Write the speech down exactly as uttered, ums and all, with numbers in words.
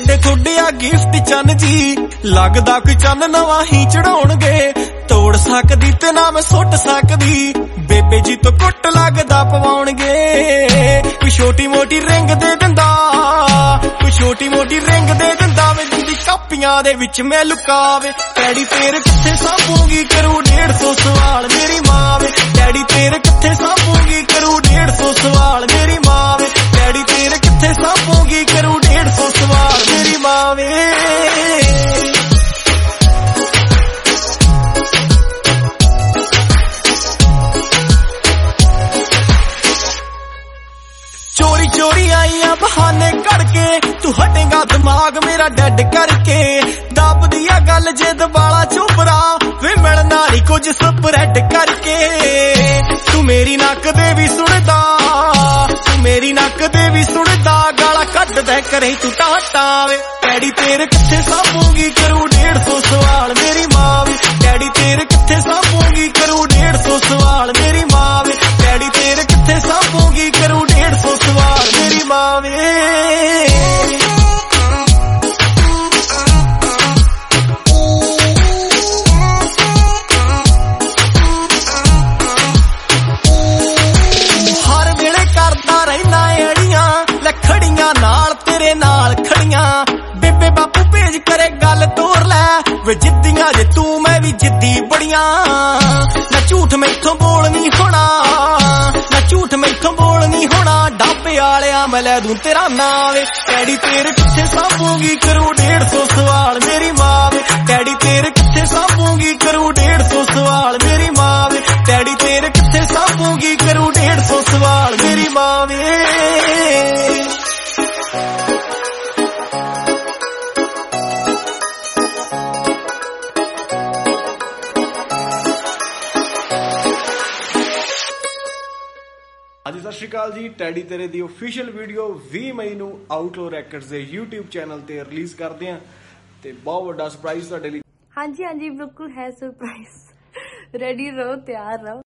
ਵੱਡੇ ਥੋੜੇ ਆ ਗਿਫਟ ਚੰਨ ਜੀ, ਲੱਗਦਾ ਕੋਈ ਚੰਨ ਨਵਾਂ ਹੀ ਚੜਾਉਣਗੇ। ਤੋੜ ਸਕਦੀ ਤੇ ਨਾ ਮੈਂ ਸੁੱਟ ਸਕਦੀ, ਬੇਬੇ ਜੀ ਤੋਂ ਕੁੱਟ ਲੱਗਦਾ ਪਵਾਉਣਗੇ। ਕੋਈ ਛੋਟੀ ਮੋਟੀ ਰਿੰਗ ਦੇ ਦਿੰਦਾ, ਕੋਈ ਛੋਟੀ ਮੋਟੀ ਰਿੰਗ ਦੇ ਦਿੰਦਾ ਵੇ, ਦਿੰਦੀ ਕਾਪੀਆਂ ਦੇ ਵਿੱਚ ਮੈਂ ਲੁਕਾਵੇ। ਡੈਡੀ ਤੇਰੇ ਕਿੱਥੇ ਸਾਂਭੂਗੀ ਕਰੂ ਡੇਢ ਸੌ ਸਵਾਲ ਮੇਰੀ ਮਾਂ ਵੇ। ਡੈਡੀ ਤੇਰੇ ਕਿੱਥੇ ਸਾਂਭੂਗੀ ਕਰੂ ਡੇਢ ਸੌ ਸਵਾਲ ਮੇਰੀ ਮਾਂ ਵੇ। ਡੈਡੀ ਤੇਰੇ ਕਿੱਥੇ ਸਾਂਭੂਗੀ ਕਰੂ ਡੇਢ ਸੌ ਸਵਾਲ ਮੇਰੀ ਮਾਂ ਵੇ। ਚੋਰੀ ਚੋਰੀ ਆਈਆਂ ਬਹਾਨੇ ਕਰਕੇ, ਤੂੰ ਹਟੇਗਾ ਦਿਮਾਗ ਮੇਰਾ ਡੈਡ ਕਰਕੇ। ਦੱਬਦੀ ਆ ਗੱਲ ਜੇ ਦਬਾਲਾ ਚੋਪਰਾ ਵੇ, ਮਿਲਣ ਵਾਲੀ ਕੁਝ ਸਪਰੈਡ ਕਰਕੇ। ਤੂੰ ਮੇਰੀ ਨੱਕ ਦੇ ਵੀ ਸੁਣਦਾ, ਤੂੰ ਮੇਰੀ ਨੱਕ ਦੇ ਵੀ ਸੁਣਦਾ, ਗਾਲਾਂ ਕੱਢਦਾ ਕਰੇ ਤੂੰ ਟਾਟਾ ਵੇ। ਡੈਡੀ ਤੇਰੇ ਕਿੱਥੇ ਸਾਂਭੂਗੀ ਕਰੂ ਡੇਢ ਸੌ ਸਵਾਲ ਮੇਰੀ ਮਾਂ ਵੇ। ਡੈਡੀ ਤੇਰੇ ਕਿੱਥੇ ਸਾਂਭੂਗੀ ਕਰੂ ਡੇਢ ਸੌ ਸਵਾਲ ਮੇਰੀ ਮਾਂ ਵੇ। ਡੈਡੀ ਤੇਰੇ ਕਿੱਥੇ ਸਾਂਭੂਗੀ ਕਰੂ ਡੇਢ ਸੌ ਸਵਾਲ ਮੇਰੀ ਮਾਂ ਵੇ। ਹਰ ਵੇਲੇ ਕਰਦਾ ਰਹਿਣਾ ਅੜੀਆਂ, ਲੱਖੜੀਆਂ ਨਾਲ ਤੇਰੇ ਨਾਲ ਖੜੀਆਂ। ਬੇਬੇ ਬਾਪੂ ਭੇਜ ਕਰੇ ਗੱਲ ਤੋਰ ਲੈ ਵੇ, ਜਿੱਦੀਆਂ ਜੇ ਤੂੰ ਮੈਂ ਵੀ ਜਿੱਦੀ ਬੜੀਆਂ। ਨਾ ਝੂਠ ਮੈਥੋਂ ਬੋਲ ਨਹੀਂ ਹੋਣਾ, ਨਾ ਝੂਠ ਮੈਥੋਂ ਬੋਲ ਨਹੀਂ ਹੋਣਾ। ਡਾਬੇ ਵਾਲਿਆ ਮੈਂ ਲੈ ਦੂੰ ਤੇਰਾ ਨਾਂ ਵੇ। ਡੈਡੀ ਤੇਰੇ ਕਿੱਥੇ ਸਾਂਭੂਗੀ ਕਰੂ ਡੇਢ ਸੌ ਸਵਾਲ ਮੇਰੀ ਮਾਂ ਵੇ। ਡੈਡੀ ਤੇਰੇ ਕਿੱਥੇ ਸਾਂਭੂਗੀ ਕਰੂ ਡੇਢ ਸੌ ਸਵਾਲ ਮੇਰੀ ਮਾਂ ਵੇ। ਡੈਡੀ ਤੇਰੇ ਕਿੱਥੇ ਸਾਂਭੂਗੀ ਕਰੂ ਡੇਢ ਸੌ ਸਵਾਲ ਮੇਰੀ ਮਾਂ ਵੇ। ਹਾਂਜੀ ਸਤਿ ਸ਼੍ਰੀ ਅਕਾਲ ਜੀ। ਟੈਡੀ ਤੇਰੇ ਦੀ ਆਫੀਸ਼ੀਅਲ ਵੀਡੀਓ ਵੀਹ ਮਈ ਨੂੰ ਆਊਟਲੋ ਰੈਕਰਡਸ ਦੇ YouTube ਚੈਨਲ ਤੇ ਰਿਲੀਜ਼ ਕਰਦੇ ਆ ਤੇ ਬਹੁਤ ਵੱਡਾ ਸਰਪ੍ਰਾਈਜ਼ ਤੁਹਾਡੇ ਲਈ। ਹਾਂਜੀ ਹਾਂਜੀ ਬਿਲਕੁਲ ਹੈ ਸਰਪ੍ਰਾਈਜ਼। ਰੈਡੀ ਰਹੋ, ਤਿਆਰ ਰਹੋ।